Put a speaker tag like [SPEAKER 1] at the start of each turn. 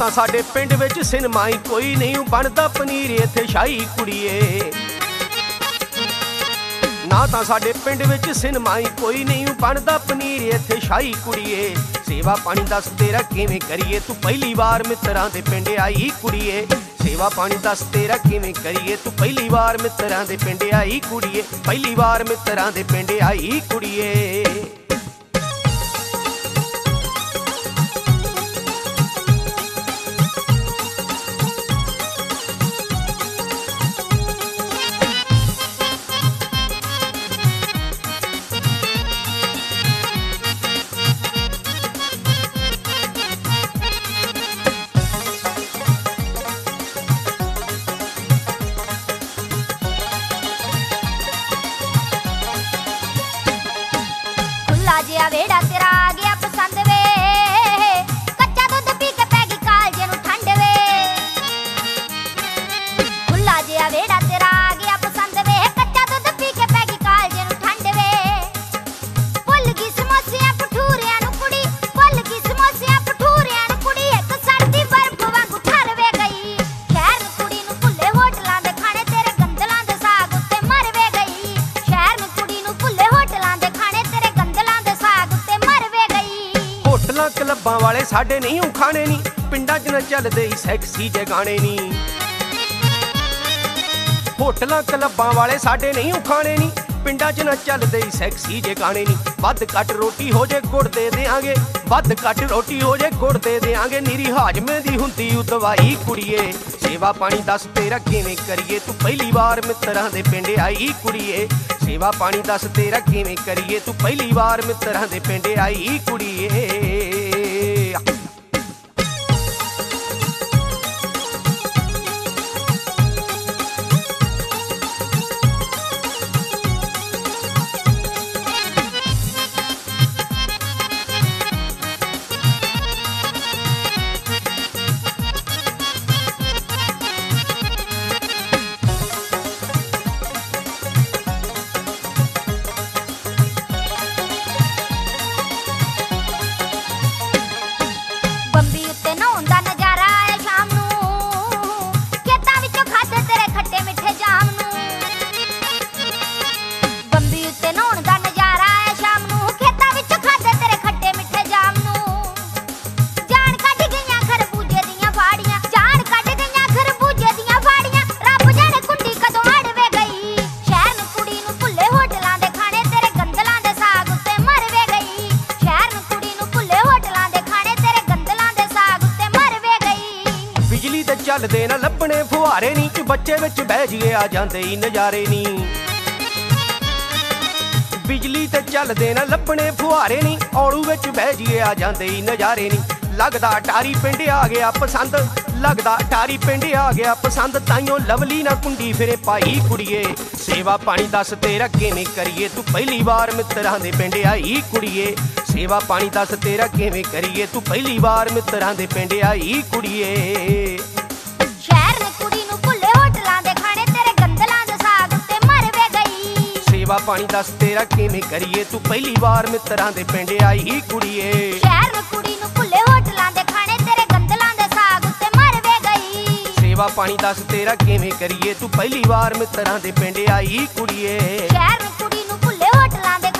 [SPEAKER 1] ਤਾਂ ਸਾਡੇ ਪਿੰਡ ਵਿੱਚ ਸਿਨਮਾ ਹੀ ਕੋਈ ਨਹੀਂ ਬਣਦਾ ਪਨੀਰ ਇੱਥੇ ਸ਼ਾਹੀ ਕੁੜੀਏ। ਨਾ ਤਾਂ ਸਾਡੇ ਪਿੰਡ ਵਿੱਚ ਸਿਨਮਾ ਹੀ ਕੋਈ ਨਹੀਂ ਬਣਦਾ ਪਨੀਰ ਇੱਥੇ ਸ਼ਾਹੀ ਕੁੜੀਏ। ਸੇਵਾ ਪਾਣੀ ਦੱਸ ਤੇਰਾ ਕਿਵੇਂ ਕਰੀਏ, ਤੂੰ ਪਹਿਲੀ ਵਾਰ ਮਿੱਤਰਾਂ ਦੇ ਪਿੰਡ ਆਈ ਕੁੜੀਏ। ਸੇਵਾ ਪਾਣੀ ਦੱਸ ਤੇਰਾ ਕਿਵੇਂ ਕਰੀਏ, ਤੂੰ ਪਹਿਲੀ ਵਾਰ ਮਿੱਤਰਾਂ ਦੇ ਪਿੰਡ ਆਈ ਕੁੜੀਏ। ਪਹਿਲੀ ਵਾਰ ਮਿੱਤਰਾਂ ਦੇ ਪਿੰਡ ਆਈ ਕੁੜੀਏ।
[SPEAKER 2] ਜਿਹਾ ਵੇੜਾ ਤੇਰਾ ਆ ਗਿਆ ਪਸੰਦ ਵੇ, ਕੱਚਾ ਦੁੱਧ ਪੀ ਕੇ ਪੈ ਗਈ ਕਾਲਜੇ ਨੂੰ ਠੰਡ ਵੇ। ਖੁੱਲਾ ਜਿਹਾ ਵੇੜਾ ਤੇਰਾ ਆ ਗਿਆ ਪਸੰਦ ਵੇ, ਕੱਚਾ ਦੁੱਧ ਪੀ ਕੇ ਪੈ ਗਈ ਕਾਲਜੇ ਨੂੰ ਠੰਡ ਵੇ। ਭੁੱਲ ਗਈ ਸਮੋਸਿਆਂ ਭਟੂਰਿਆਂ ਨੂੰ ਕੁੜੀ, ਭੁੱਲ ਗਈ ਸਮੋਸਿਆਂ ਭਟੂਰਿਆਂ ਨੂੰ ਕੁੜੀ। ਇੱਕ ਸਰਦੀ ਬਰਫ਼ ਵਾਂਗੂ ਠਰਵੇ ਗਈ, ਸ਼ਹਿਰ ਨੂੰ ਕੁੜੀ ਨੂੰ ਭੁੱਲੇ ਹੋਟਲਾਂ ਦੇ ਖਾਣੇ ਤੇਰੇ ਗੰਦਲਾਂ ਦੇ ਸਾਗ ਉੱਤੇ ਮਰਵੇ ਗਈ। ਸ਼ਹਿਰ ਨੂੰ ਕੁੜੀ ਨੂੰ ਭੁੱਲੇ ਹੋਟਲਾਂ ਦੇ ਖਾਣੇ ਤੇਰੇ ਗੰਦਲਾਂ ਦੇ ਸਾਗ ਉੱਤੇ ਮਰਵੇ ਗਈ।
[SPEAKER 1] ਹੋਟਲਾਂ ਕਲੱਬਾਂ ਵਾਲੇ ਸਾਡੇ ਨਹੀਂ ਖਾਣੇ ਨੀ, ਪਿੰਡਾਂ 'ਚ ਨਾ ਚੱਲਦੇ ਹੀ ਸੈਕਸੀ ਜੇ ਗਾਣੇ ਨੀ। ਹੋਟਲਾਂ ਕਲੱਬਾਂ ਵਾਲੇ ਸਾਡੇ ਨਹੀਂ ਖਾਣੇ ਨੀ, ਪਿੰਡਾਂ 'ਚ ਨਾ ਚੱਲਦੇ ਹੀ ਸੈਕਸੀ ਜੇ ਗਾਣੇ ਨੀ। ਵੱਧ ਘੱਟ ਰੋਟੀ ਹੋ ਜੇ ਗੁੜ ਦੇ ਦਿਆਂਗੇ, ਵੱਧ ਘੱਟ ਰੋਟੀ ਹੋ ਜੇ ਗੁੜ ਦੇ ਦਿਆਂਗੇ। ਨੀਰੀ ਹਾਜਮੇ ਦੀ ਹੁੰਦੀ ਉਹ ਦਵਾਈ ਕੁੜੀਏ। ਸੇਵਾ ਪਾਣੀ ਦੱਸ ਤੇਰਾ ਕਿਵੇਂ ਕਰੀਏ, ਤੂੰ ਪਹਿਲੀ ਵਾਰ ਮਿੱਤਰਾਂ ਦੇ ਪਿੰਡ ਆਈ ਕੁੜੀਏ। ਸੇਵਾ ਪਾਣੀ ਦੱਸ ਤੇਰਾ ਕਿਵੇਂ ਕਰੀਏ, ਤੂੰ ਪਹਿਲੀ ਵਾਰ ਮਿੱਤਰਾਂ ਦੇ ਪਿੰਡ ਆਈ ਕੁੜੀਏ।
[SPEAKER 2] ਬੰਬੀ ਉੱਤੇ ਨਹਾਉਣ ਦਾ ਨਜ਼ਾਰਾ ਆਇਆ ਸ਼ਾਮ ਨੂੰ, ਖੇਤਾਂ ਵਿੱਚੋਂ ਖਾਧੇ ਤੇਰੇ ਖੱਟੇ ਮਿੱਠੇ ਜਾਮ ਨੂੰ। ਬੰਬੀ ਉੱਤੇ ਨਹਾਉਣ ਦਾ ਨਜ਼ਾਰਾ ਆਇਆ ਸ਼ਾਮ ਨੂੰ, ਖੇਤਾਂ ਵਿੱਚੋਂ ਖਾਧੇ ਤੇਰੇ ਖੱਟੇ ਮਿੱਠੇ ਜਾਮ ਨੂੰ। ਜਾਣ ਕੱਢ ਗਈਆਂ ਖਰਬੂਜੇ ਦੀਆਂ ਫਾੜੀਆਂ, ਜਾਣ ਕੱਢ ਗਈਆਂ ਖਰਬੂਜੇ ਦੀਆਂ ਫਾੜੀਆਂ। ਰੱਬ ਜਾਣੇ ਕੁੰਡੀ ਕਦੋਂ ਅੜਵੇ ਗਈ, ਸ਼ਹਿਰ ਨੂੰ ਕੁੜੀ ਨੂੰ ਭੁੱਲੇ ਹੋਟਲਾਂ ਦੇ ਖਾਣੇ ਤੇਰੇ ਗੰਦਲਾਂ ਦੇ ਸਾਗ ਉੱਤੇ ਮਰਵੇ ਗਈ। ਸ਼ਹਿਰ ਨੂੰ ਕੁੜੀ ਨੂੰ ਭੁੱਲੇ ਹੋਟਲਾਂ ਦੇ ਖਾਣੇ ਤੇਰੇ ਗੰਦਲਾਂ ਦੇ ਸਾਗ ਉੱਤੇ ਮਰਵੇ ਗਈ।
[SPEAKER 1] ਬਿਜਲੀ ਤੇ ਚੱਲਦੇ ਨਾ ਲੱਭਣੇ ਫੁਹਾਰੇ ਨੀ, ਚ ਬੱਚੇ ਵਿੱਚ ਬਹਿ ਜੀਏ ਆ ਜਾਂਦੇ ਹੀ ਨਜ਼ਾਰੇ ਨੀ। ਬਿਜਲੀ ਤੇ ਚੱਲਦੇ ਨਾ ਲੱਭਣੇ ਫੁਹਾਰੇ ਨੀ, ਔਲੂ ਵਿੱਚ ਬਹਿ ਜੀਏ ਆ ਜਾਂਦੇ ਹੀ ਨਜ਼ਾਰੇ ਨੀ। ਲੱਗਦਾ ਅਟਾਰੀ ਪਿੰਡ ਆ ਗਿਆ ਪਸੰਦ, ਲੱਗਦਾ ਅਟਾਰੀ ਪਿੰਡ ਆ ਗਿਆ ਪਸੰਦ। ਤਾਈਓ ਲਵਲੀ ਨਾ ਕੁੰਡੀ ਫਿਰੇ ਪਾਈ ਕੁੜੀਏ। ਸੇਵਾ ਪਾਣੀ ਦੱਸ ਤੇਰਾ ਕਿਵੇਂ ਕਰੀਏ, ਤੂੰ ਪਹਿਲੀ ਵਾਰ ਮਿੱਤਰਾਂ ਦੇ ਪਿੰਡ ਆਈ ਕੁੜੀਏ। ਸੇਵਾ ਪਾਣੀ ਦੱਸ ਤੇਰਾ ਕਿਵੇਂ ਕਰੀਏ, ਤੂੰ ਪਹਿਲੀ ਵਾਰ ਮਿੱਤਰਾਂ ਦੇ ਪਿੰਡ ਆਈ ਕੁੜੀਏ।
[SPEAKER 2] ਸ਼ਹਿਰ ਨੂੰ ਕੁੜੀ ਨੂੰ ਭੁੱਲੇ ਹੋਟਲਾਂ ਦੇ ਖਾਣੇ ਤੇਰੇ ਗੰਦਲਾਂ ਦੇ ਸਾਗ ਉੱਤੇ ਮਰਵੇ ਗਈ।
[SPEAKER 1] ਸੇਵਾ ਪਾਣੀ ਦੱਸ ਤੇਰਾ ਕਿਵੇਂ ਕਰੀਏ, ਤੂੰ ਪਹਿਲੀ ਵਾਰ ਮਿੱਤਰਾਂ ਦੇ ਪਿੰਡ ਆਈ ਕੁੜੀਏ।
[SPEAKER 2] ਸ਼ਹਿਰ ਨੂੰ ਕੁੜੀ ਨੂੰ ਭੁੱਲੇ ਹੋਟਲਾਂ ਦੇ ਖਾਣੇ ਤੇਰੇ ਗੰਦਲਾਂ ਦੇ ਸਾਗ ਉੱਤੇ ਮਰਵੇ ਗਈ।
[SPEAKER 1] ਸੇਵਾ ਪਾਣੀ ਦੱਸ ਤੇਰਾ ਕਿਵੇਂ ਕਰੀਏ, ਤੂੰ ਪਹਿਲੀ ਵਾਰ ਮਿੱਤਰਾਂ ਦੇ ਪਿੰਡ ਆਈ ਕੁੜੀਏ।
[SPEAKER 2] ਸ਼ਹਿਰ ਨੂੰ ਕੁੜੀ ਨੂੰ ਭੁੱਲੇ ਹੋਟਲਾਂ ਦੇ